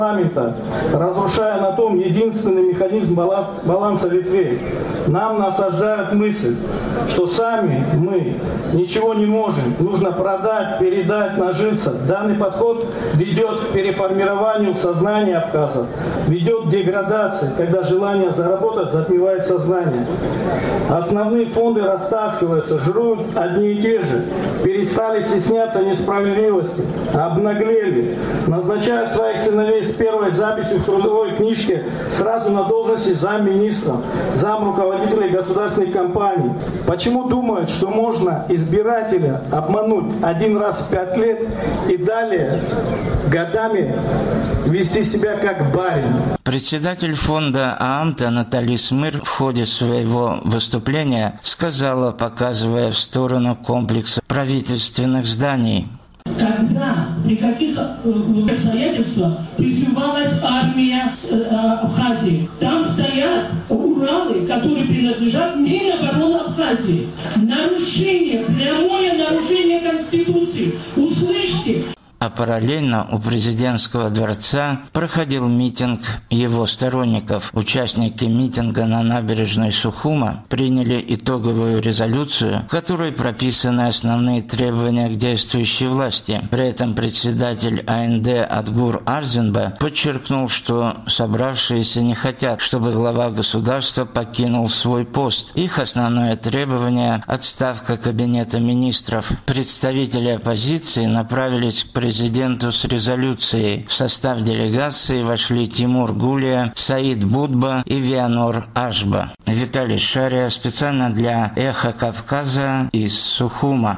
разрушая на том единственный механизм баланса ветвей. Нам насаждают мысль, что сами мы ничего не можем. Нужно продать, передать, нажиться. Данный подход ведет к переформированию сознания абхазов, ведет к деградации, когда желание заработать затмевает сознание. Основные фонды растаскиваются, жрут одни и те же, перестали стесняться несправедливости, обнаглели, назначают своих сыновей с первой записью в трудовой книжке сразу на должности замминистра, замруководителей государственных компаний. Почему думают, что можно избирателя обмануть один раз в 5 лет и далее годами вести себя как барин? Председатель фонда ААМТа Натали Смыр в ходе своего выступления сказала, показывая в сторону комплекса правительственных зданий: когда, при каких обстоятельствах призывалась армия Абхазии. Там стоят Уралы, которые принадлежат Минобороны Абхазии. Нарушение, прямое нарушение Конституции. Услышьте. А параллельно у президентского дворца проходил митинг его сторонников. Участники митинга на набережной Сухума приняли итоговую резолюцию, в которой прописаны основные требования к действующей власти. При этом председатель АНД Адгур Арзинба подчеркнул, что собравшиеся не хотят, чтобы глава государства покинул свой пост. Их основное требование – отставка кабинета министров. Представители оппозиции направились к президенту с резолюцией. В состав делегации вошли Тимур Гулия, Саид Будба и Вианор Ашба. Виталий Шария специально для «Эхо Кавказа» из Сухума.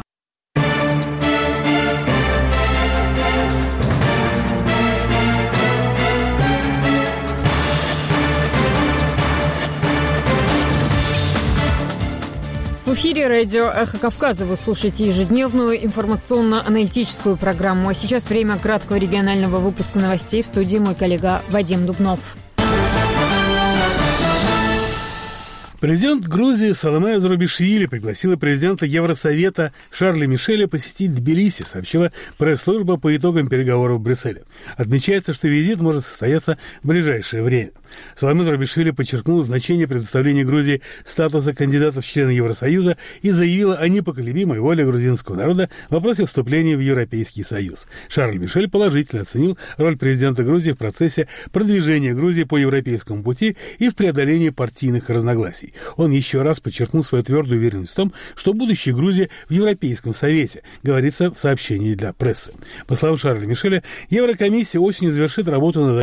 В эфире радио «Эхо Кавказа». Вы слушаете ежедневную информационно-аналитическую программу. А сейчас время краткого регионального выпуска новостей. В студии мой коллега Вадим Дубнов. Президент Грузии Саломе Зурабишвили пригласила президента Евросовета Шарля Мишеля посетить Тбилиси, сообщила пресс-служба по итогам переговоров в Брюсселе. Отмечается, что визит может состояться в ближайшее время. Саломе Зурабишвили подчеркнула значение предоставления Грузии статуса кандидата в члены Евросоюза и заявила о непоколебимой воле грузинского народа в вопросе вступления в Европейский Союз. Шарль Мишель положительно оценил роль президента Грузии в процессе продвижения Грузии по европейскому пути и в преодолении партийных разногласий. Он еще раз подчеркнул свою твердую уверенность в том, что будущее Грузии в Европейском Совете, говорится в сообщении для прессы. По словам Шарля Мишеля, Еврокомиссия осенью завершит работу над